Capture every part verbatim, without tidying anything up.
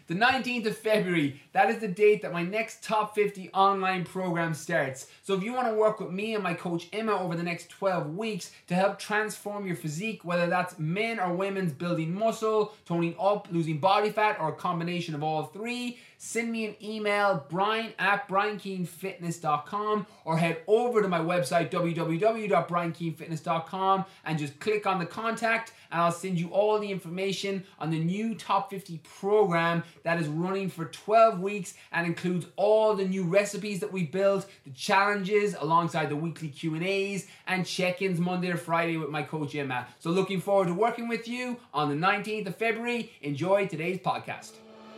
The nineteenth of February, that is the date that my next Top fifty online program starts. So if you want to work with me and my coach Emma over the next twelve weeks to help transform your physique, whether that's men or women's building muscle, toning up, losing body fat, or a combination of all three, send me an email, brian at brian keane fitness dot com, or head over to my website, w w w dot brian keane fitness dot com, and just click on the contact, and I'll send you all the information on the new Top fifty program that is running for twelve weeks and includes all the new recipes that we built, the challenges alongside the weekly Q and A's, and check-ins Monday to Friday with my coach Emma. So looking forward to working with you on the nineteenth of February. Enjoy today's podcast.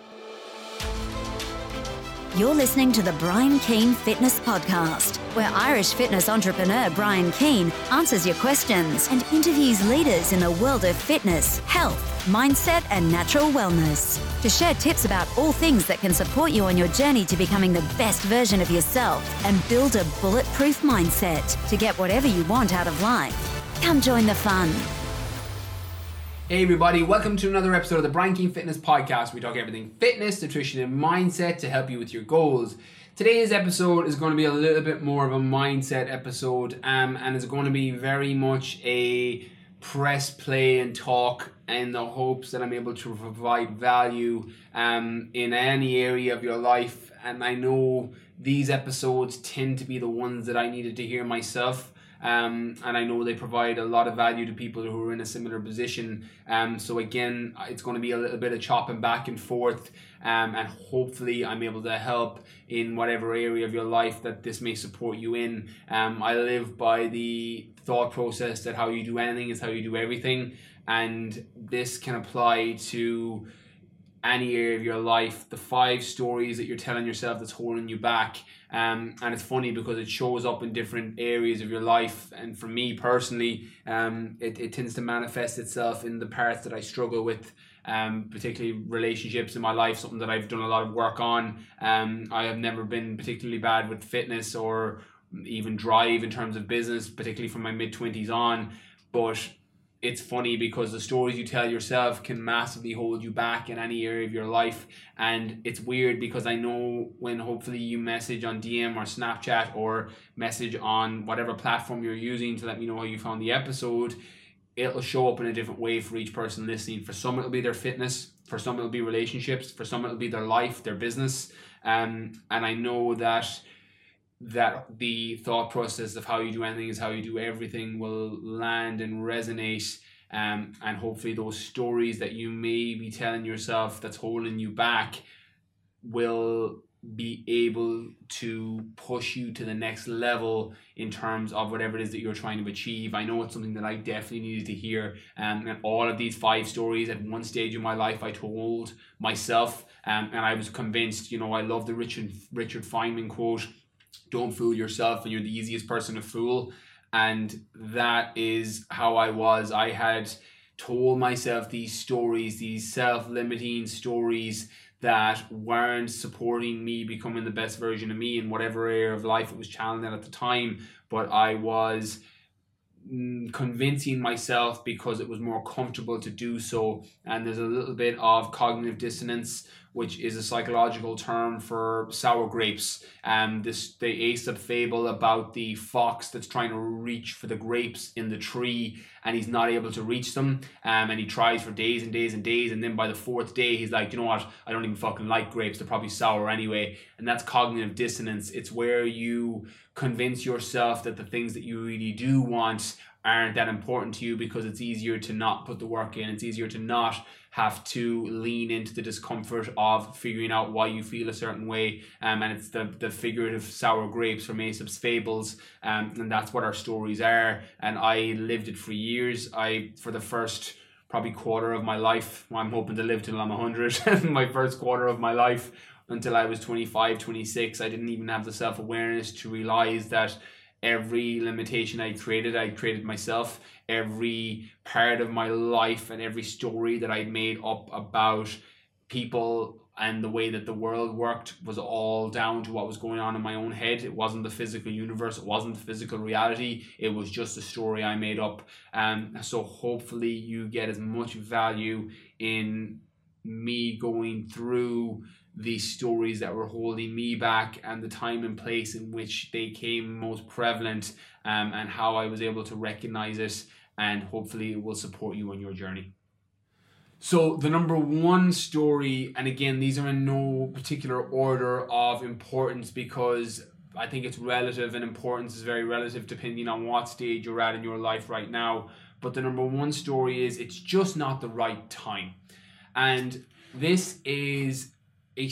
You're listening to the Brian Keane Fitness Podcast, where Irish fitness entrepreneur Brian Keane answers your questions and interviews leaders in the world of fitness, health, mindset, and natural wellness to share tips about all things that can support you on your journey to becoming the best version of yourself and build a bulletproof mindset to get whatever you want out of life. Come join the fun. Hey everybody, welcome to another episode of the Brian Keane Fitness Podcast. We talk everything fitness, nutrition, and mindset to help you with your goals. Today's episode is going to be a little bit more of a mindset episode, um, and it's going to be very much a press play and talk in the hopes that I'm able to provide value um, in any area of your life. And I know these episodes tend to be the ones that I needed to hear myself. Um, and I know they provide a lot of value to people who are in a similar position. Um, so again, it's going to be a little bit of chopping back and forth, um, and hopefully I'm able to help in whatever area of your life that this may support you in. Um, I live by the thought process that how you do anything is how you do everything, and this can apply to any area of your life. The five stories that you're telling yourself that's holding you back. Um, and it's funny because it shows up in different areas of your life. And for me personally, um, it, it tends to manifest itself in the parts that I struggle with, um, particularly relationships in my life, something that I've done a lot of work on. Um, I have never been particularly bad with fitness or even drive in terms of business, particularly from my mid-twenties on. But it's funny because the stories you tell yourself can massively hold you back in any area of your life. And it's weird because I know when hopefully you message on D M or Snapchat or message on whatever platform you're using to let me know how you found the episode, it'll show up in a different way for each person listening. For some, it'll be their fitness. For some, it'll be relationships. For some, it'll be their life, their business. Um, and I know that that the thought process of how you do anything is how you do everything will land and resonate, um, and hopefully those stories that you may be telling yourself that's holding you back will be able to push you to the next level in terms of whatever it is that you're trying to achieve. I know it's something that I definitely needed to hear, um, and all of these five stories at one stage in my life I told myself, um, and I was convinced. You know, I love the Richard Richard Feynman quote, "Don't fool yourself, and you're the easiest person to fool." And that is how I was. I had told myself these stories, these self-limiting stories that weren't supporting me becoming the best version of me in whatever area of life it was challenging at the time. But I was convincing myself because it was more comfortable to do so. And there's a little bit of cognitive dissonance, which is a psychological term for sour grapes. Um, this the Aesop fable about the fox that's trying to reach for the grapes in the tree and he's not able to reach them. Um, and he tries for days and days and days, and then by the fourth day he's like, you know what, I don't even fucking like grapes, they're probably sour anyway. And that's cognitive dissonance. It's where you convince yourself that the things that you really do want aren't that important to you because it's easier to not put the work in. It's easier to not have to lean into the discomfort of figuring out why you feel a certain way. Um, and it's the, the figurative sour grapes from Aesop's fables. Um, and that's what our stories are. And I lived it for years. I, for the first probably quarter of my life, well, I'm hoping to live till I'm one hundred, my first quarter of my life, until I was twenty-five, twenty-six, I didn't even have the self-awareness to realize that every limitation I created, I created myself. Every part of my life and every story that I made up about people and the way that the world worked was all down to what was going on in my own head. It wasn't the physical universe. It wasn't the physical reality. It was just a story I made up. Um, so hopefully you get as much value in me going through the stories that were holding me back and the time and place in which they came most prevalent, um, and how I was able to recognize it, and hopefully it will support you on your journey. So the number one story, and again, these are in no particular order of importance because I think it's relative, and importance is very relative depending on what stage you're at in your life right now. But the number one story is it's just not the right time. And this is a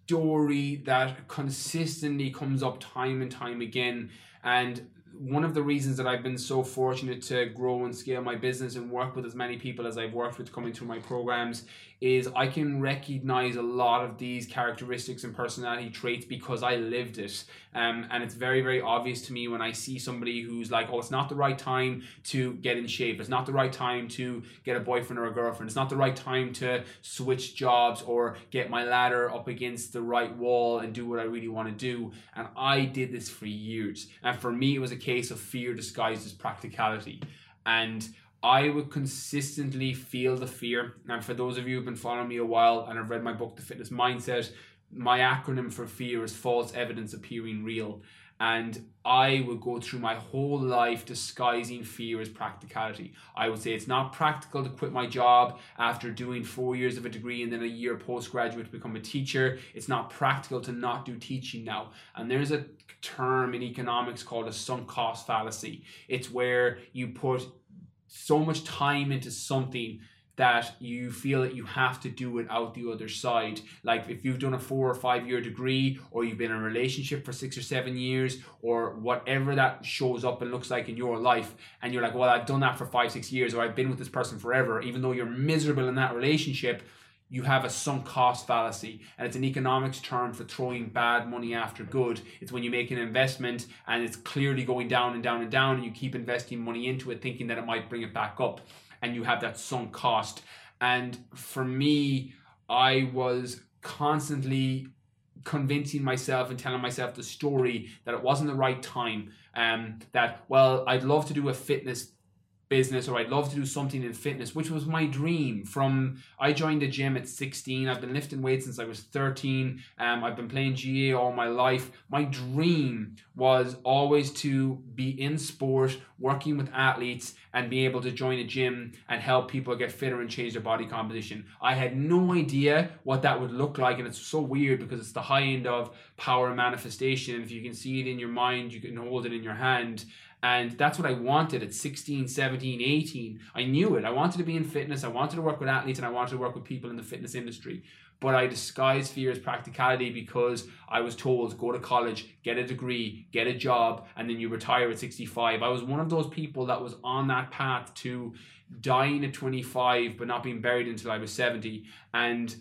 story that consistently comes up time and time again. And one of the reasons that I've been so fortunate to grow and scale my business and work with as many people as I've worked with coming through my programs is I can recognize a lot of these characteristics and personality traits because I lived it. Um, and it's very, very obvious to me when I see somebody who's like, oh, it's not the right time to get in shape. It's not the right time to get a boyfriend or a girlfriend. It's not the right time to switch jobs or get my ladder up against the right wall and do what I really want to do. And I did this for years. And for me, it was a case of fear disguised as practicality. And I would consistently feel the fear. And for those of you who've been following me a while and have read my book, The Fitness Mindset, my acronym for fear is false evidence appearing real. And I would go through my whole life disguising fear as practicality. I would say it's not practical to quit my job after doing four years of a degree and then a year postgraduate to become a teacher. It's not practical to not do teaching now. And there's a term in economics called a sunk cost fallacy. It's where you put so much time into something that you feel that you have to do it out the other side. Like if you've done a four or five year degree, or you've been in a relationship for six or seven years, or whatever that shows up and looks like in your life, and you're like, well, I've done that for five, six years, or I've been with this person forever, even though you're miserable in that relationship, you have a sunk cost fallacy. And it's an economics term for throwing bad money after good. It's when you make an investment and it's clearly going down and down and down, and you keep investing money into it thinking that it might bring it back up, and you have that sunk cost. And for me, I was constantly convincing myself and telling myself the story that it wasn't the right time, um, that, well, I'd love to do a fitness business, or I'd love to do something in fitness, which was my dream. From I joined a gym at sixteen. I've been lifting weights since I was thirteen. Um, I've been playing G A A all my life. My dream was always to be in sport, working with athletes, and be able to join a gym and help people get fitter and change their body composition. I had no idea what that would look like, and it's so weird because it's the high end of power and manifestation. If you can see it in your mind, you can hold it in your hand. And that's what I wanted at sixteen, seventeen, eighteen. I knew it. I wanted to be in fitness. I wanted to work with athletes, and I wanted to work with people in the fitness industry. But I disguised fear as practicality because I was told, go to college, get a degree, get a job, and then you retire at sixty-five. I was one of those people that was on that path to dying at twenty-five, but not being buried until I was seventy. And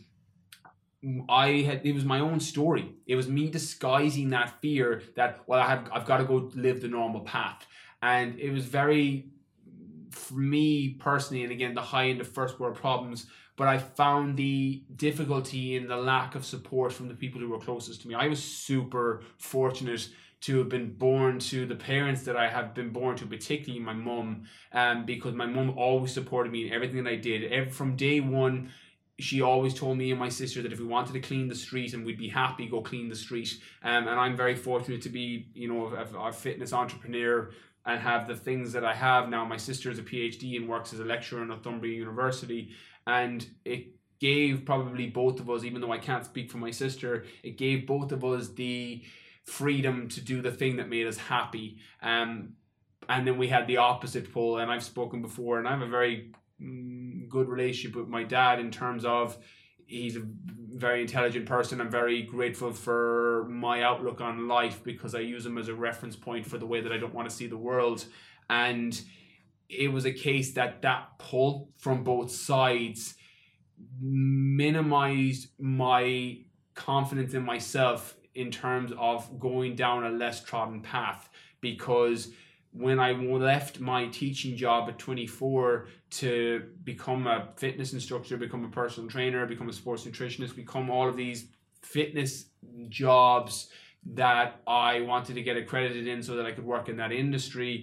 I had, it was my own story. It was me disguising that fear that, well, I have, I've got to go live the normal path. And it was very, for me personally, and again, the high end of first world problems, but I found the difficulty in the lack of support from the people who were closest to me. I was super fortunate to have been born to the parents that I have been born to, particularly my mum, um, because my mum always supported me in everything that I did. Every, from day one, she always told me and my sister that if we wanted to clean the street and we'd be happy, go clean the street. Um, and I'm very fortunate to be, you know, a, a fitness entrepreneur and have the things that I have now. My sister is a PhD and works as a lecturer in Northumbria University. And it gave probably both of us, even though I can't speak for my sister, it gave both of us the freedom to do the thing that made us happy. Um, and then we had the opposite pole, and I've spoken before, and I have a very good relationship with my dad in terms of he's a very intelligent person. I'm very grateful for my outlook on life because I use him as a reference point for the way that I don't want to see the world. And it was a case that that pull from both sides minimized my confidence in myself in terms of going down a less trodden path, because when I left my teaching job at twenty-four to become a fitness instructor, become a personal trainer, become a sports nutritionist, become all of these fitness jobs that I wanted to get accredited in so that I could work in that industry,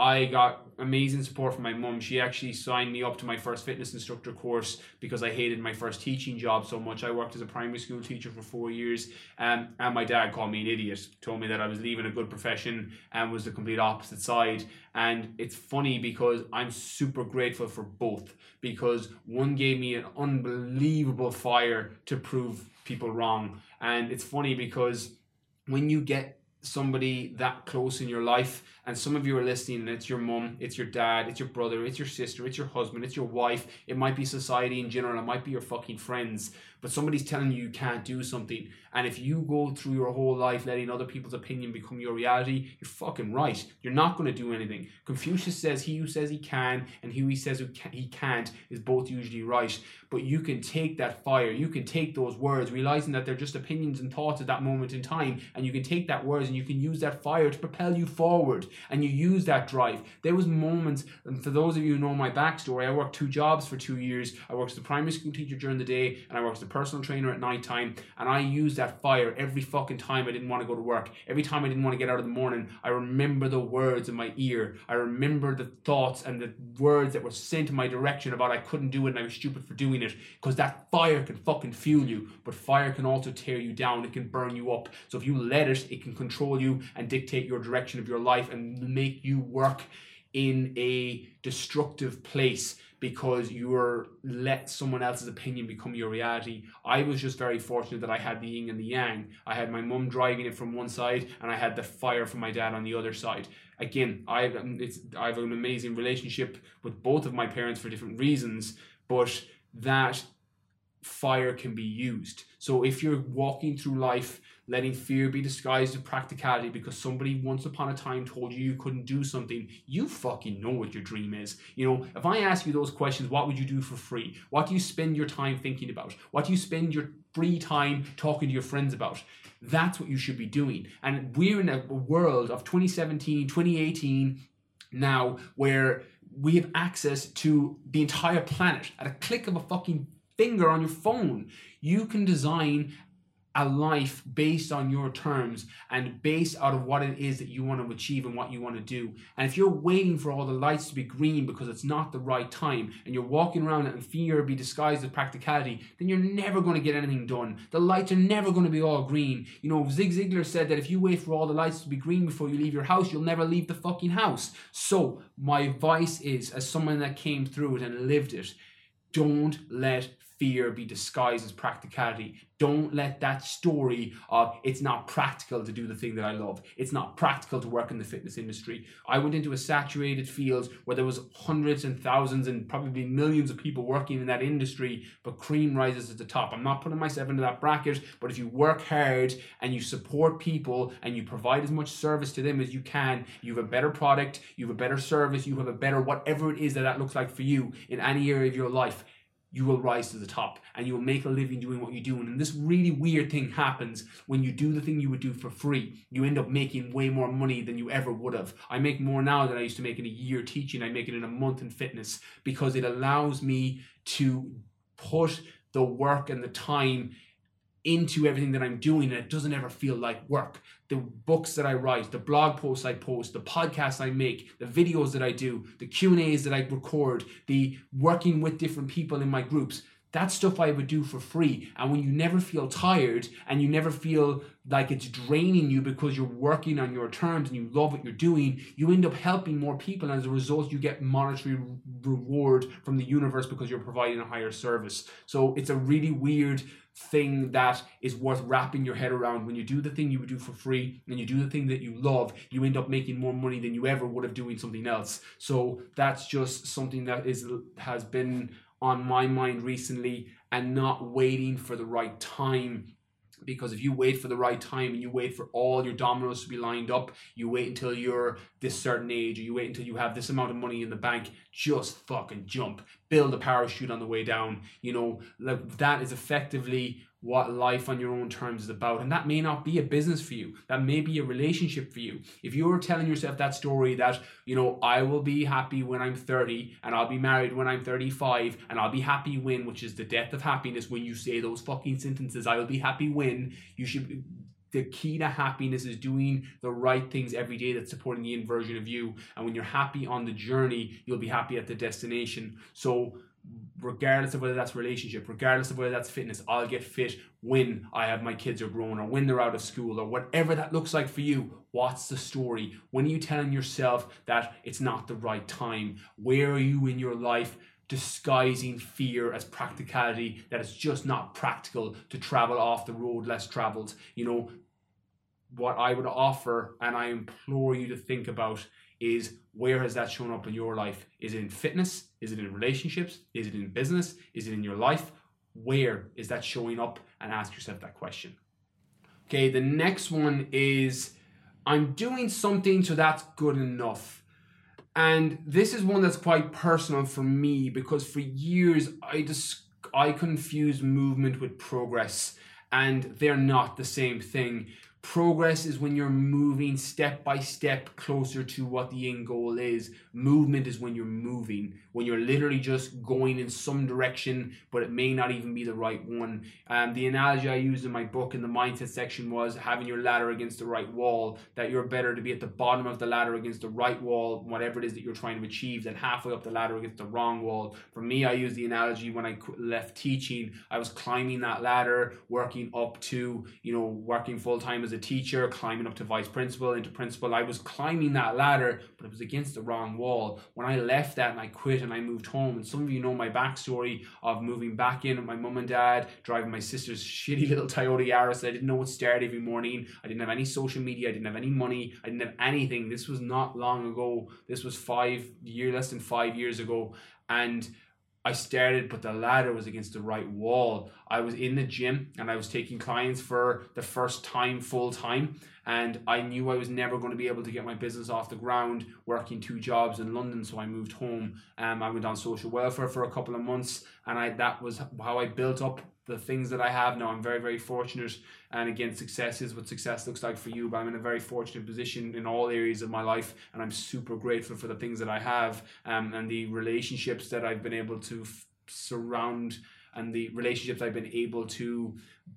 I got amazing support from my mum. She actually signed me up to my first fitness instructor course because I hated my first teaching job so much. I worked as a primary school teacher for four years, um, and my dad called me an idiot, told me that I was leaving a good profession and was the complete opposite side. And it's funny because I'm super grateful for both, because one gave me an unbelievable fire to prove people wrong. And it's funny because when you get somebody that close in your life, and some of you are listening, and it's your mum, it's your dad, it's your brother, it's your sister, it's your husband, it's your wife, it might be society in general, it might be your fucking friends, but somebody's telling you you can't do something. And if you go through your whole life letting other people's opinion become your reality, you're fucking right. You're not going to do anything. Confucius says he who says he can and he who says he can't is both usually right. But you can take that fire, you can take those words, realizing that they're just opinions and thoughts at that moment in time, and you can take that words and you can use that fire to propel you forward, and you use that drive. There was moments, and for those of you who know my backstory, I worked two jobs for two years. I worked as a primary school teacher during the day, and I worked as a personal trainer at night time, and I used that fire every fucking time I didn't want to go to work. Every time I didn't want to get out of the morning, I remember the words in my ear. I remember the thoughts and the words that were sent in my direction about I couldn't do it and I was stupid for doing it, because that fire can fucking fuel you, but fire can also tear you down. It can burn you up. So if you let it, it can control you and dictate your direction of your life and make you work in a destructive place because you're let someone else's opinion become your reality. I was just very fortunate that I had the yin and the yang. I had my mum driving it from one side, and I had the fire from my dad on the other side. Again, I have, it's, I have an amazing relationship with both of my parents for different reasons, but that fire can be used. So if you're walking through life letting fear be disguised as practicality because somebody once upon a time told you you couldn't do something, you fucking know what your dream is. You know, if I ask you those questions, what would you do for free? What do you spend your time thinking about? What do you spend your free time talking to your friends about? That's what you should be doing. And we're in a world of twenty seventeen, twenty eighteen now where we have access to the entire planet at a click of a fucking finger on your phone. You can design a life based on your terms and based out of what it is that you want to achieve and what you want to do. And if you're waiting for all the lights to be green because it's not the right time, and you're walking around and fear be disguised as practicality, then you're never going to get anything done. The lights are never going to be all green. You know, Zig Ziglar said that if you wait for all the lights to be green before you leave your house, you'll never leave the fucking house. So my advice is, as someone that came through it and lived it, don't let fear be disguised as practicality. Don't let that story of it's not practical to do the thing that I love. It's not practical to work in the fitness industry. I went into a saturated field where there was hundreds and thousands and probably millions of people working in that industry, but cream rises at the top. I'm not putting myself into that bracket, but if you work hard and you support people and you provide as much service to them as you can, you have a better product, you have a better service, you have a better whatever it is that that looks like for you in any area of your life, you will rise to the top and you will make a living doing what you're doing. And this really weird thing happens when you do the thing you would do for free. You end up making way more money than you ever would have. I make more now than I used to make in a year teaching. I make it in a month in fitness because it allows me to put the work and the time into everything that I'm doing, and it doesn't ever feel like work. The books that I write, the blog posts I post, the podcasts I make, the videos that I do, the Q and A's that I record, the working with different people in my groups, that's stuff I would do for free. And when you never feel tired and you never feel like it's draining you because you're working on your terms and you love what you're doing, you end up helping more people, and as a result you get monetary reward from the universe because you're providing a higher service. So it's a really weird thing that is worth wrapping your head around. When you do the thing you would do for free and you do the thing that you love, you end up making more money than you ever would have doing something else. So that's just something that is has been on my mind recently, and not waiting for the right time. Because if you wait for the right time and you wait for all your dominoes to be lined up, you wait until you're this certain age, or you wait until you have this amount of money in the bank, just fucking jump. Build a parachute on the way down. You know, like that is effectively what life on your own terms is about. And that may not be a business for you. That may be a relationship for you. If you're telling yourself that story that, you know, I will be happy when I'm thirty and I'll be married when I'm thirty-five and I'll be happy when, which is the death of happiness when you say those fucking sentences, I will be happy when, you should the key to happiness is doing the right things every day that's supporting the inversion of you. And when you're happy on the journey, you'll be happy at the destination. So regardless of whether that's relationship, regardless of whether that's fitness, I'll get fit when I have my kids are grown or when they're out of school or whatever that looks like for you. What's the story? When are you telling yourself that it's not the right time? Where are you in your life disguising fear as practicality, that it's just not practical to travel off the road less traveled? You know, what I would offer, and I implore you to think about, is where has that shown up in your life? Is it in fitness? Is it in relationships? Is it in business? Is it in your life? Where is that showing up? And ask yourself that question. Okay, the next one is, I'm doing something, so that's good enough. And this is one that's quite personal for me, because for years I just I confused movement with progress, and they're not the same thing. Progress is when you're moving step by step closer to what the end goal is. Movement is when you're moving, when you're literally just going in some direction, but it may not even be the right one. Um, the analogy I used in my book in the mindset section was having your ladder against the right wall, that you're better to be at the bottom of the ladder against the right wall, whatever it is that you're trying to achieve, than halfway up the ladder against the wrong wall. For me, I use the analogy when I left teaching, I was climbing that ladder, working up to, you know, working full-time as a teacher, climbing up to vice principal, into principal. I was climbing that ladder, but it was against the wrong wall. When I left that and I quit and I moved home, and some of you know my backstory of moving back in with my mum and dad, driving my sister's shitty little Toyota Yaris. I didn't know what started every morning. I didn't have any social media. I didn't have any money. I didn't have anything. This was not long ago. This was five years, less than five years ago. And I started, but the ladder was against the right wall. I was in the gym and I was taking clients for the first time full time, and I knew I was never going to be able to get my business off the ground working two jobs in London, so I moved home. Um, I went on social welfare for a couple of months, and I that was how I built up the things that I have now. I'm very, very fortunate. And again, success is what success looks like for you, but I'm in a very fortunate position in all areas of my life, and I'm super grateful for the things that I have, um, and the relationships that I've been able to f- surround and the relationships I've been able to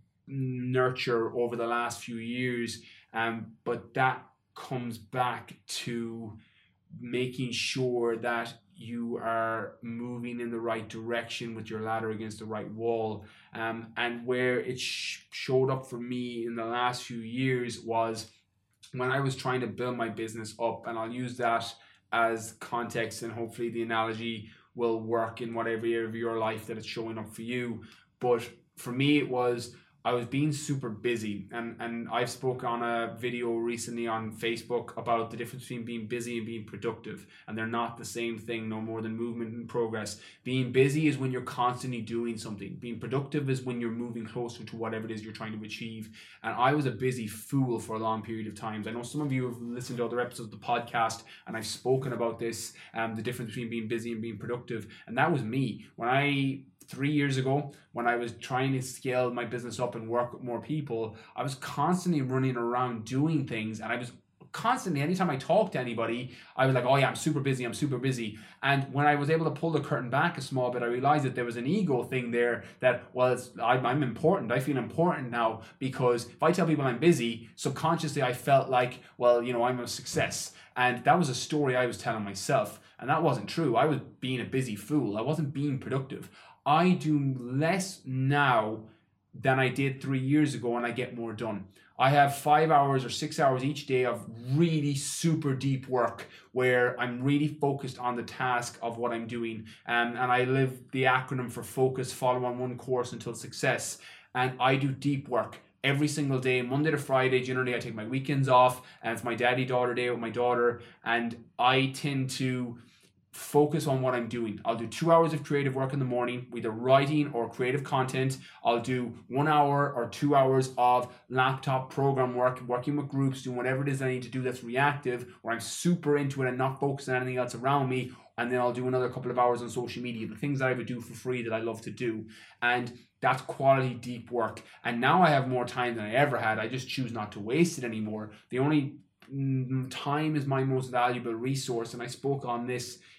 nurture over the last few years. Um, but that comes back to making sure that you are moving in the right direction with your ladder against the right wall. Um, and where it sh- showed up for me in the last few years was when I was trying to build my business up, and I'll use that as context, and hopefully the analogy will work in whatever area of your life that it's showing up for you. But for me, it was I was being super busy, and, and I've spoke on a video recently on Facebook about the difference between being busy and being productive, and they're not the same thing, no more than movement and progress. Being busy is when you're constantly doing something. Being productive is when you're moving closer to whatever it is you're trying to achieve. And I was a busy fool for a long period of times. I know some of you have listened to other episodes of the podcast, and I've spoken about this, um, the difference between being busy and being productive. And that was me. When I Three years ago, when I was trying to scale my business up and work with more people, I was constantly running around doing things, and I was constantly, anytime I talked to anybody, I was like, oh yeah, I'm super busy, I'm super busy. And when I was able to pull the curtain back a small bit, I realized that there was an ego thing there, that, well, it's, I'm, I'm important, I feel important now, because if I tell people I'm busy, subconsciously I felt like, well, you know, I'm a success. And that was a story I was telling myself, and that wasn't true. I was being a busy fool. I wasn't being productive. I do less now than I did three years ago, and I get more done. I have five hours or six hours each day of really super deep work where I'm really focused on the task of what I'm doing. Um, and I live the acronym for focus, follow on one course until success. And I do deep work every single day, Monday to Friday. Generally, I take my weekends off, and it's my daddy-daughter day with my daughter. And I tend to focus on what I'm doing. I'll do two hours of creative work in the morning, either writing or creative content. I'll do one hour or two hours of laptop program work, working with groups, doing whatever it is I need to do that's reactive, where I'm super into it and not focused on anything else around me. And then I'll do another couple of hours on social media, the things that I would do for free that I love to do. And that's quality, deep work. And now I have more time than I ever had. I just choose not to waste it anymore. The only time is my most valuable resource, and I spoke on this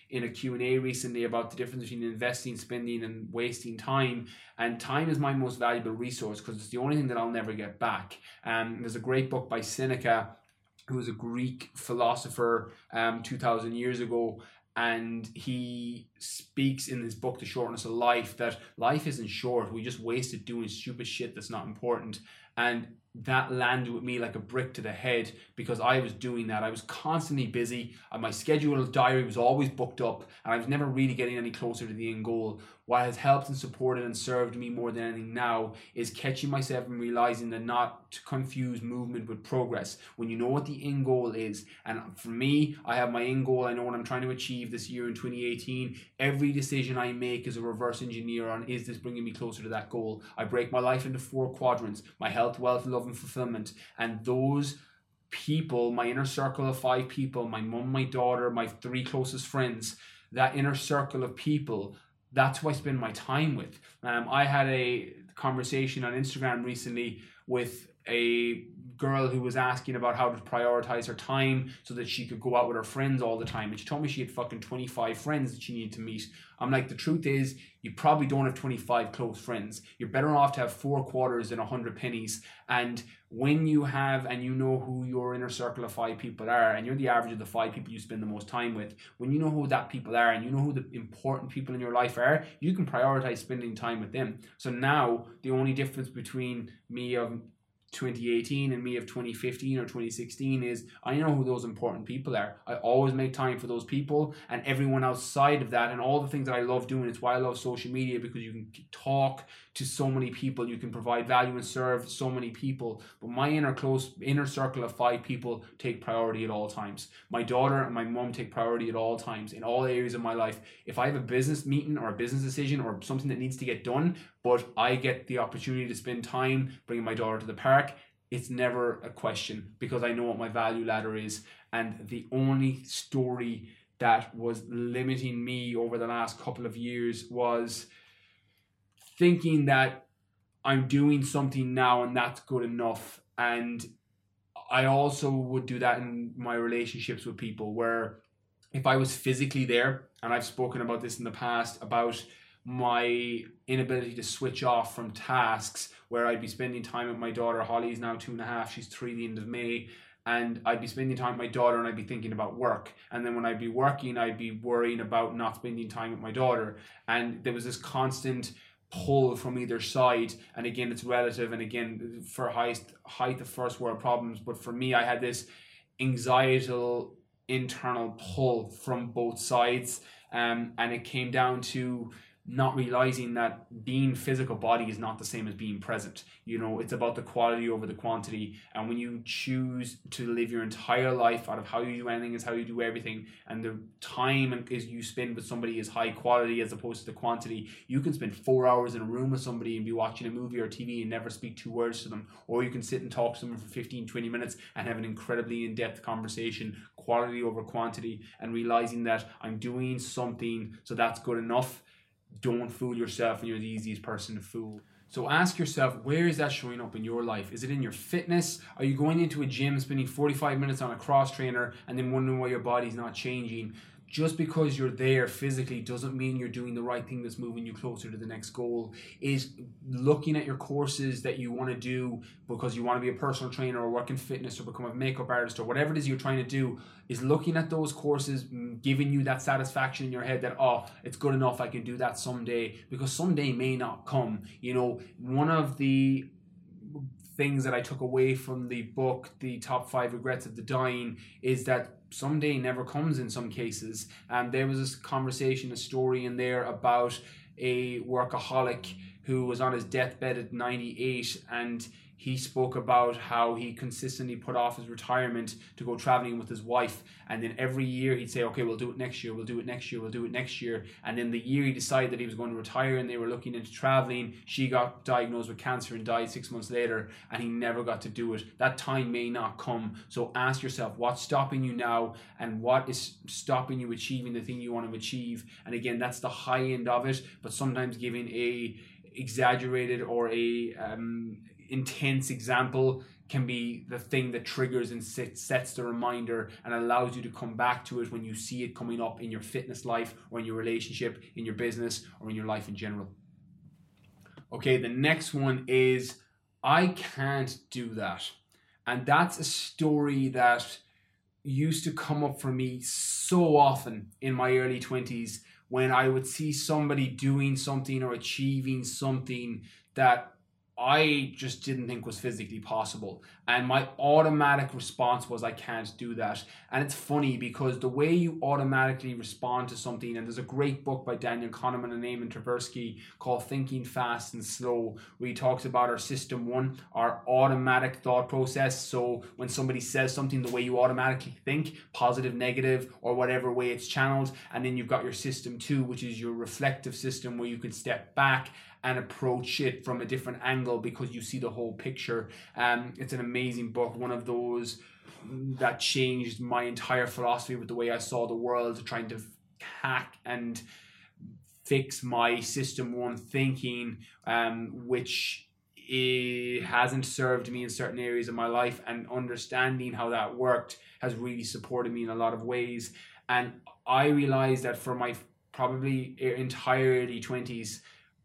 in a Q and A recently about the difference between investing, spending, and wasting time. And time is my most valuable resource because it's the only thing that I'll never get back. Um, there's a great book by Seneca, who was a Greek philosopher um, two thousand years ago. And he speaks in this book, The Shortness of Life, that life isn't short. We just waste it doing stupid shit that's not important. And that landed with me like a brick to the head because I was doing that. I was constantly busy. My schedule diary was always booked up and I was never really getting any closer to the end goal. What has helped and supported and served me more than anything now is catching myself and realizing that not to confuse movement with progress. When you know what the end goal is, and for me, I have my end goal. I know what I'm trying to achieve this year in twenty eighteen. Every decision I make is a reverse engineer on, is this bringing me closer to that goal? I break my life into four quadrants: my health, wealth, love, and fulfillment. And those people, my inner circle of five people, my mom, my daughter, my three closest friends, that inner circle of people, that's who I spend my time with. Um, I had a conversation on Instagram recently with a girl who was asking about how to prioritize her time so that she could go out with her friends all the time. And she told me she had fucking twenty-five friends that she needed to meet. I'm like, the truth is, you probably don't have twenty-five close friends. You're better off to have four quarters than a hundred pennies. And when you have, and you know who your inner circle of five people are, and you're the average of the five people you spend the most time with, when you know who that people are, and you know who the important people in your life are, you can prioritize spending time with them. So now, the only difference between me of twenty eighteen and me of twenty fifteen or twenty sixteen is I know who those important people are. I always make time for those people, and everyone outside of that and all the things that I love doing. It's why I love social media, because you can talk to so many people, you can provide value and serve so many people. But my inner close inner circle of five people take priority at all times. My daughter and my mom take priority at all times in all areas of my life. If I have a business meeting or a business decision or something that needs to get done, but I get the opportunity to spend time bringing my daughter to the park, it's never a question because I know what my value ladder is. And the only story that was limiting me over the last couple of years was thinking that I'm doing something now and that's good enough. And I also would do that in my relationships with people, where if I was physically there, and I've spoken about this in the past, about my inability to switch off from tasks, where I'd be spending time with my daughter. Holly's now two and a half, she's three the end of May, and I'd be spending time with my daughter and I'd be thinking about work. And then when I'd be working, I'd be worrying about not spending time with my daughter. And there was this constant pull from either side. And again, it's relative, and again, for highest height of first world problems. But for me, I had this anxietal internal pull from both sides. Um, and it came down to not realizing that being physical body is not the same as being present. You know, it's about the quality over the quantity. And when you choose to live your entire life out of how you do anything is how you do everything, and the time is you spend with somebody is high quality as opposed to the quantity, you can spend four hours in a room with somebody and be watching a movie or T V and never speak two words to them. Or you can sit and talk to them for fifteen, twenty minutes and have an incredibly in-depth conversation, quality over quantity, and realizing that I'm doing something, so that's good enough. Don't fool yourself, and you're the easiest person to fool. So ask yourself, where is that showing up in your life? Is it in your fitness? Are you going into a gym, spending forty-five minutes on a cross trainer and then wondering why your body's not changing? Just because you're there physically doesn't mean you're doing the right thing that's moving you closer to the next goal. Is looking at your courses that you want to do because you want to be a personal trainer or work in fitness or become a makeup artist or whatever it is you're trying to do, is looking at those courses giving you that satisfaction in your head that, oh, it's good enough, I can do that someday, because someday may not come. You know, one of the things that I took away from the book, The Top Five Regrets of the Dying, is that someday never comes in some cases. And there was this conversation, a story in there about a workaholic who was on his deathbed at ninety-eight, and he spoke about how he consistently put off his retirement to go traveling with his wife. And then every year he'd say, okay, we'll do it next year, we'll do it next year, we'll do it next year. And then the year he decided that he was going to retire and they were looking into traveling, she got diagnosed with cancer and died six months later, and he never got to do it. That time may not come. So ask yourself, what's stopping you now, and what is stopping you achieving the thing you want to achieve? And again, that's the high end of it, but sometimes giving a exaggerated or a um, intense example can be the thing that triggers and sets the reminder and allows you to come back to it when you see it coming up in your fitness life or in your relationship, in your business, or in your life in general. Okay, the next one is, I can't do that. And that's a story that used to come up for me so often in my early twenties when I would see somebody doing something or achieving something that I just didn't think was physically possible. And my automatic response was, I can't do that. And it's funny because the way you automatically respond to something, and there's a great book by Daniel Kahneman and Eamon Tversky called Thinking Fast and Slow, where he talks about our system one, our automatic thought process. So when somebody says something, the way you automatically think, positive, negative, or whatever way it's channeled. And then you've got your system two, which is your reflective system, where you can step back and approach it from a different angle because you see the whole picture. Um, it's an amazing book, one of those that changed my entire philosophy with the way I saw the world, trying to hack and fix my system one thinking, um, which it hasn't served me in certain areas of my life, and understanding how that worked has really supported me in a lot of ways. And I realized that for my probably entire early twenties,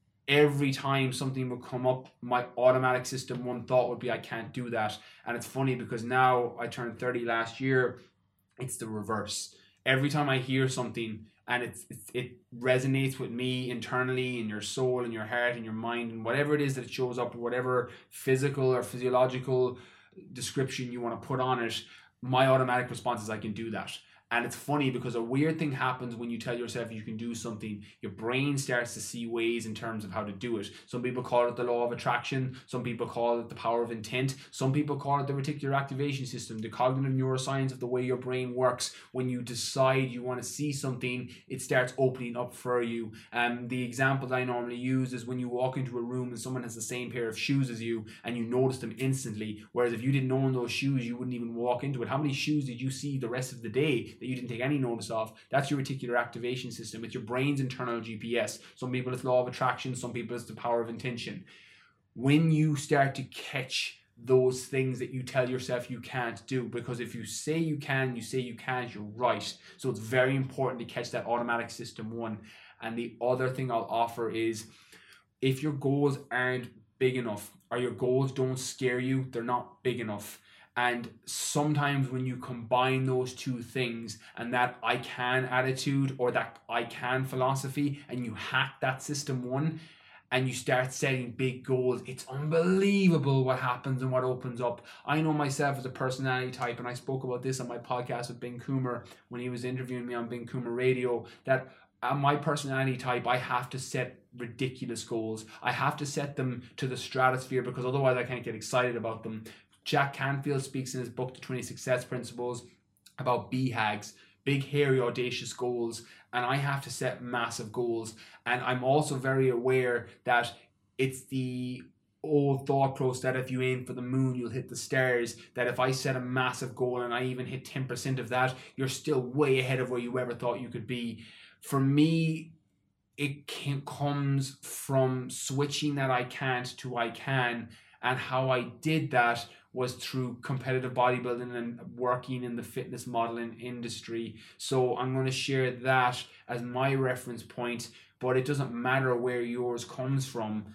every time something would come up, my automatic system one thought would be, I can't do that. And it's funny because now I turned thirty last year, it's the reverse. Every time I hear something and it's, it's, it resonates with me internally, in your soul, in your heart, in your mind, and whatever it is that it shows up, whatever physical or physiological description you want to put on it, my automatic response is, I can do that. And it's funny because a weird thing happens when you tell yourself you can do something. Your brain starts to see ways in terms of how to do it. Some people call it the law of attraction. Some people call it the power of intent. Some people call it the reticular activation system, the cognitive neuroscience of the way your brain works. When you decide you want to see something, it starts opening up for you. Um, the example that I normally use is when you walk into a room and someone has the same pair of shoes as you and you notice them instantly. Whereas if you didn't own those shoes, you wouldn't even walk into it. How many shoes did you see the rest of the day that you didn't take any notice of? That's your reticular activation system. It's your brain's internal G P S. Some people it's law of attraction, some people it's the power of intention. When you start to catch those things that you tell yourself you can't do, because if you say you can, you say you can't, you're right. So it's very important to catch that automatic system one. And the other thing I'll offer is, if your goals aren't big enough, or your goals don't scare you, they're not big enough. And sometimes when you combine those two things and that I can attitude or that I can philosophy, and you hack that system one and you start setting big goals, it's unbelievable what happens and what opens up. I know myself as a personality type, and I spoke about this on my podcast with Ben Coomer when he was interviewing me on Ben Coomer Radio, that uh, my personality type, I have to set ridiculous goals. I have to set them to the stratosphere because otherwise I can't get excited about them. Jack Canfield speaks in his book, The twenty Success Principles, about B HAGs, big, hairy, audacious goals. And I have to set massive goals. And I'm also very aware that it's the old thought process that if you aim for the moon, you'll hit the stars. That if I set a massive goal and I even hit ten percent of that, you're still way ahead of where you ever thought you could be. For me, it can, comes from switching that I can't to I can. And how I did that was through competitive bodybuilding and working in the fitness modeling industry. So I'm going to share that as my reference point, but it doesn't matter where yours comes from.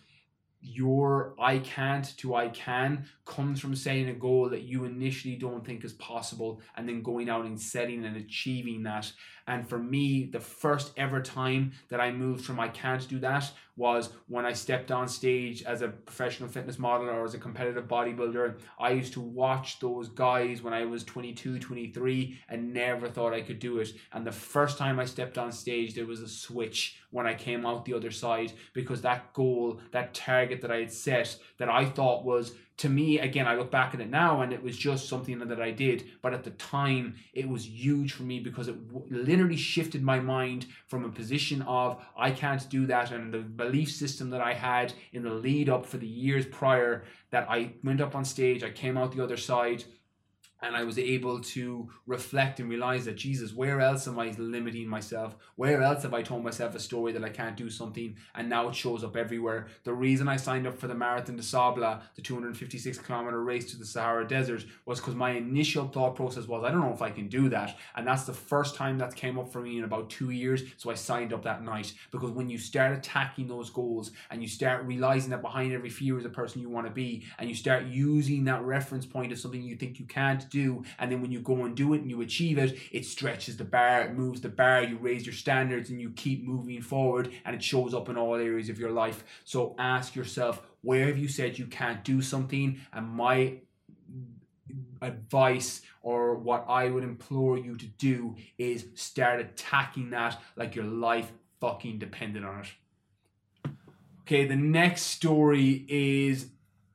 Your I can't to I can comes from setting a goal that you initially don't think is possible and then going out and setting and achieving that. And for me, the first ever time that I moved from I can't do that was when I stepped on stage as a professional fitness model or as a competitive bodybuilder. I used to watch those guys when I was twenty-two, twenty-three and never thought I could do it. And the first time I stepped on stage, there was a switch when I came out the other side, because that goal, that target that I had set that I thought was, to me, again, I look back at it now and it was just something that I did. But at the time, it was huge for me because it w- literally shifted my mind from a position of I can't do that, and the belief system that I had in the lead up for the years prior, that I went up on stage, I came out the other side, And I was able to reflect and realize that, Jesus, where else am I limiting myself? Where else have I told myself a story that I can't do something? And now it shows up everywhere. The reason I signed up for the Marathon des Sables, the two hundred fifty-six kilometer race to the Sahara Desert, was because my initial thought process was, I don't know if I can do that. And that's the first time that came up for me in about two years. So I signed up that night. Because when you start attacking those goals and you start realizing that behind every fear is a person you want to be, and you start using that reference point as something you think you can't do, and then when you go and do it and you achieve it, it stretches the bar, it moves the bar, you raise your standards, and you keep moving forward, and it shows up in all areas of your life. So ask yourself, where have you said you can't do something? And my advice, or what I would implore you to do, is start attacking that like your life fucking depended on it. Okay, the next story is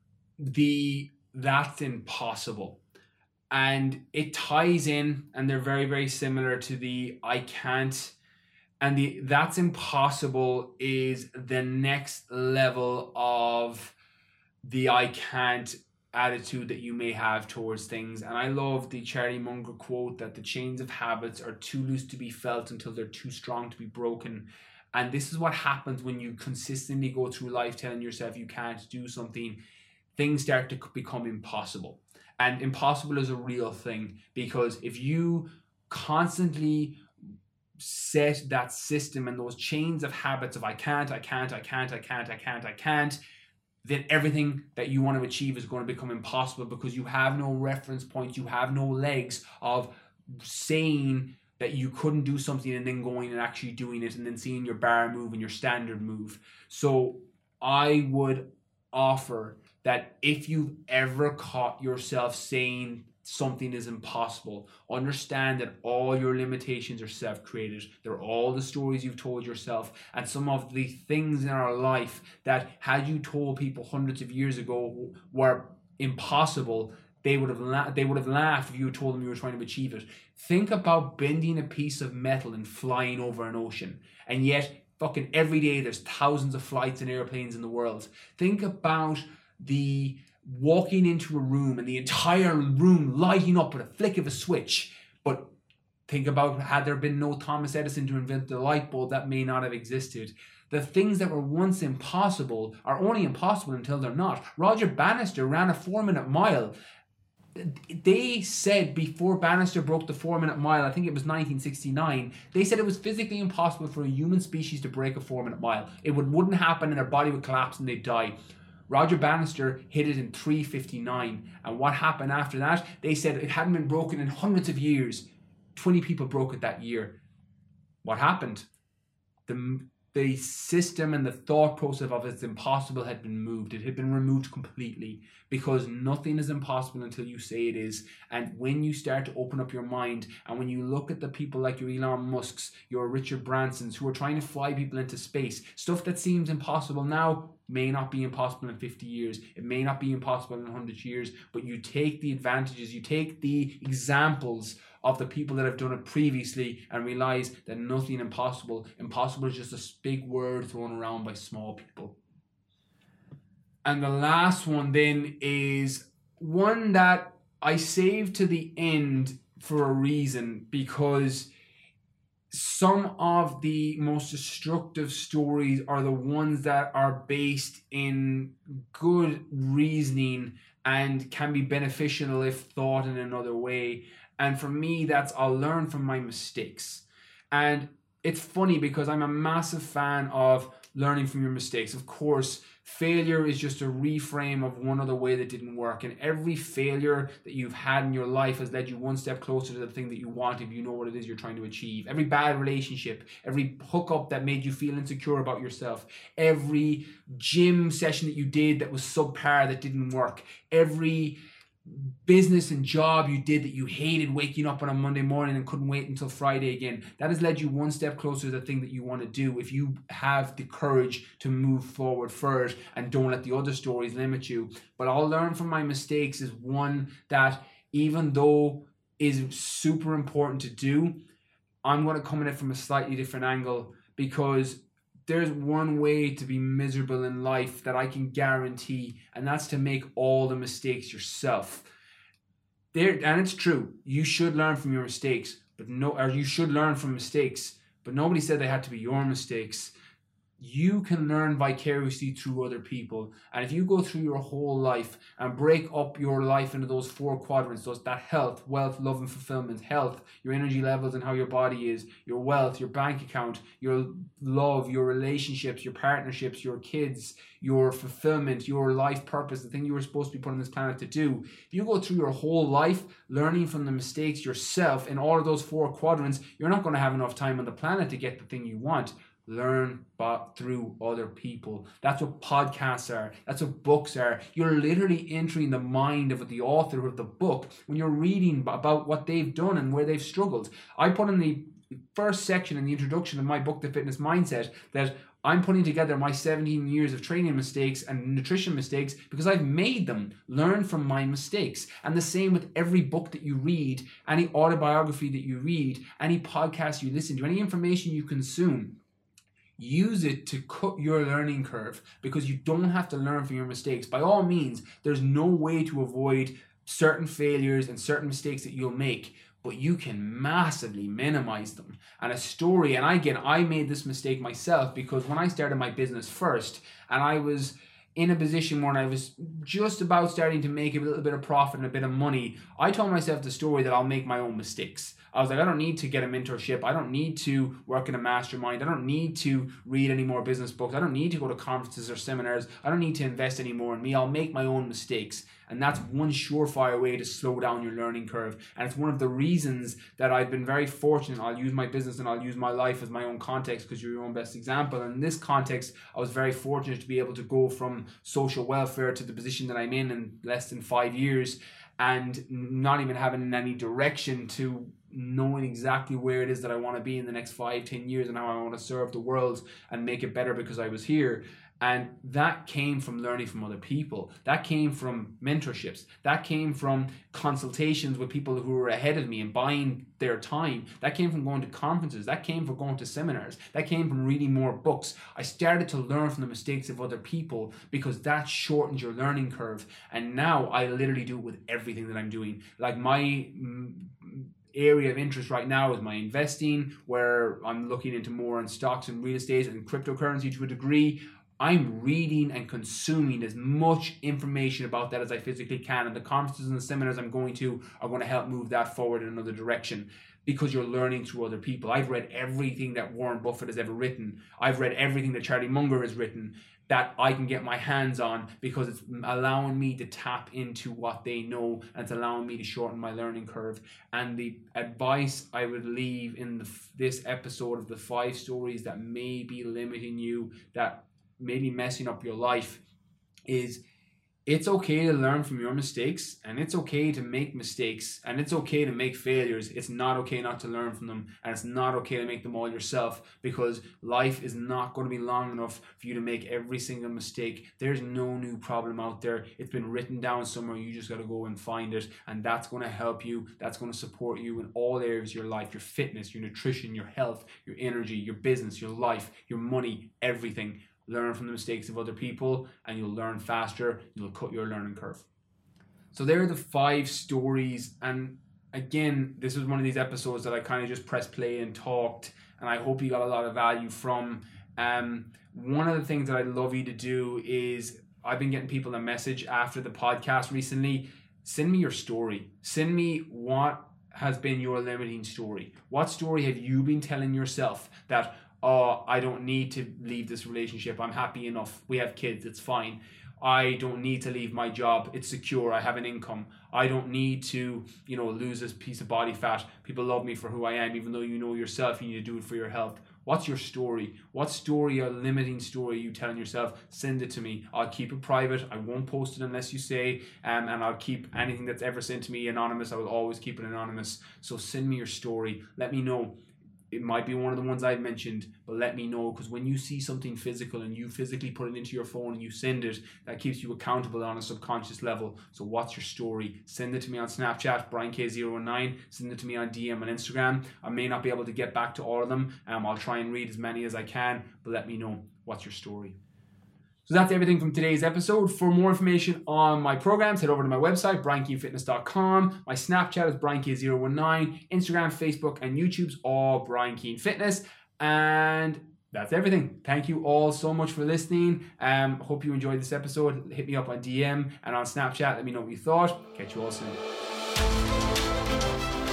the that's impossible. And it ties in, and they're very, very similar to the I can't. And the that's impossible is the next level of the I can't attitude that you may have towards things. And I love the Charlie Munger quote that the chains of habits are too loose to be felt until they're too strong to be broken. And this is what happens when you consistently go through life telling yourself you can't do something. Things start to become impossible. And impossible is a real thing, because if you constantly set that system and those chains of habits of I can't, I can't, I can't, I can't, I can't, I can't, then everything that you want to achieve is going to become impossible, because you have no reference points, you have no legs of saying that you couldn't do something and then going and actually doing it and then seeing your bar move and your standard move. So I would offer that if you've ever caught yourself saying something is impossible, understand that all your limitations are self-created. They're all the stories you've told yourself, and some of the things in our life that had you told people hundreds of years ago were impossible, they would have la- they would have laughed if you told them you were trying to achieve it. Think about bending a piece of metal and flying over an ocean, and yet fucking every day there's thousands of flights and airplanes in the world. Think about the walking into a room and the entire room lighting up with a flick of a switch. But think about, had there been no Thomas Edison to invent the light bulb, that may not have existed. The things that were once impossible are only impossible until they're not. Roger Bannister ran a four-minute mile. They said before Bannister broke the four-minute mile, I think it was nineteen sixty-nine, they said it was physically impossible for a human species to break a four-minute mile. It would, wouldn't happen, and their body would collapse and they'd die. Roger Bannister hit it in three fifty-nine. And what happened after that? They said it hadn't been broken in hundreds of years. twenty people broke it that year. What happened? The, the system and the thought process of it's impossible had been moved. It had been removed completely, because nothing is impossible until you say it is. And when you start to open up your mind, and when you look at the people like your Elon Musks, your Richard Bransons, who are trying to fly people into space, stuff that seems impossible now may not be impossible in fifty years. It may not be impossible in one hundred years, but you take the advantages, you take the examples of the people that have done it previously and realize that nothing impossible. Impossible is just a big word thrown around by small people. And the last one then is one that I saved to the end for a reason, because some of the most destructive stories are the ones that are based in good reasoning and can be beneficial if thought in another way. And for me, that's I'll learn from my mistakes. And it's funny because I'm a massive fan of learning from your mistakes. Of course, failure is just a reframe of one other way that didn't work. And every failure that you've had in your life has led you one step closer to the thing that you want, if you know what it is you're trying to achieve. Every bad relationship, every hookup that made you feel insecure about yourself, every gym session that you did that was subpar that didn't work, every business and job you did that you hated, waking up on a Monday morning and couldn't wait until Friday again, that has led you one step closer to the thing that you want to do, if you have the courage to move forward first and don't let the other stories limit you. But I'll learn from my mistakes is one that, even though is super important to do, I'm going to come at it from a slightly different angle, because there's one way to be miserable in life that I can guarantee, and that's to make all the mistakes yourself. there, and it's true. You should learn from your mistakes, but no, or you should learn from mistakes. But nobody said they had to be your mistakes. You can learn vicariously through other people. And if you go through your whole life and break up your life into those four quadrants, those that health, wealth, love, and fulfillment, health, your energy levels and how your body is, your wealth, your bank account, your love, your relationships, your partnerships, your kids, your fulfillment, your life purpose, the thing you were supposed to be put on this planet to do. If you go through your whole life learning from the mistakes yourself in all of those four quadrants, you're not going to have enough time on the planet to get the thing you want. Learn but through other people. That's what podcasts are. That's what books are. You're literally entering the mind of the author of the book when you're reading about what they've done and where they've struggled. I put in the first section in the introduction of my book, The Fitness Mindset, that I'm putting together my seventeen years of training mistakes and nutrition mistakes because I've made them. Learn from my mistakes. And the same with every book that you read, any autobiography that you read, any podcast you listen to, any information you consume. Use it to cut your learning curve because you don't have to learn from your mistakes. By all means, there's no way to avoid certain failures and certain mistakes that you'll make, but you can massively minimize them. And a story, and again, I made this mistake myself because when I started my business first and I was in a position where I was just about starting to make a little bit of profit and a bit of money, I told myself the story that I'll make my own mistakes. I was like, I don't need to get a mentorship. I don't need to work in a mastermind. I don't need to read any more business books. I don't need to go to conferences or seminars. I don't need to invest any more in me. I'll make my own mistakes. And that's one surefire way to slow down your learning curve. And it's one of the reasons that I've been very fortunate. I'll use my business and I'll use my life as my own context because you're your own best example. And in this context, I was very fortunate to be able to go from social welfare to the position that I'm in in less than five years and not even having any direction to knowing exactly where it is that I want to be in the next five, ten years and how I want to serve the world and make it better because I was here. And that came from learning from other people. That came from mentorships. That came from consultations with people who were ahead of me and buying their time. That came from going to conferences. That came from going to seminars. That came from reading more books. I started to learn from the mistakes of other people because that shortens your learning curve. And now I literally do it with everything that I'm doing. Like my mm, area of interest right now is my investing, where I'm looking into more in stocks and real estate and cryptocurrency to a degree. I'm reading and consuming as much information about that as I physically can, and the conferences and the seminars I'm going to are going to help move that forward in another direction because you're learning through other people. I've read everything that Warren Buffett has ever written. I've read everything that Charlie Munger has written that I can get my hands on because it's allowing me to tap into what they know and it's allowing me to shorten my learning curve. And the advice I would leave in the, this episode of the five stories that may be limiting you, that maybe messing up your life, is it's okay to learn from your mistakes and it's okay to make mistakes and it's okay to make failures. It's not okay not to learn from them, and it's not okay to make them all yourself because life is not going to be long enough for you to make every single mistake. There's no new problem out there. It's been written down somewhere. You just got to go and find it, and that's going to help you. That's going to support you in all areas of your life, your fitness, your nutrition, your health, your energy, your business, your life, your money, everything. Learn from the mistakes of other people and you'll learn faster. You'll cut your learning curve. So there are the five stories. And again, this was one of these episodes that I kind of just pressed play and talked, and I hope you got a lot of value from. Um, one of the things that I'd love you to do is, I've been getting people a message after the podcast recently. Send me your story. Send me what has been your limiting story. What story have you been telling yourself that, oh, I don't need to leave this relationship. I'm happy enough. We have kids. It's fine. I don't need to leave my job. It's secure. I have an income. I don't need to, you know, lose this piece of body fat. People love me for who I am, even though you know yourself you need to do it for your health. What's your story? What story or limiting story are you telling yourself? Send it to me. I'll keep it private. I won't post it unless you say, um, and I'll keep anything that's ever sent to me anonymous. I will always keep it anonymous. So send me your story. Let me know. It might be one of the ones I've mentioned, but let me know, because when you see something physical and you physically put it into your phone and you send it, that keeps you accountable on a subconscious level. So what's your story? Send it to me on Snapchat, Brian K zero one nine. Send it to me on D M on Instagram. I may not be able to get back to all of them. Um, I'll try and read as many as I can, but let me know what's your story. So that's everything from today's episode. For more information on my programs, head over to my website, brian keane fitness dot com. My Snapchat is brian k zero one nine. Instagram, Facebook, and YouTube's all Brian Keane Fitness. And that's everything. Thank you all so much for listening. Um, hope you enjoyed this episode. Hit me up on D M and on Snapchat. Let me know what you thought. Catch you all soon.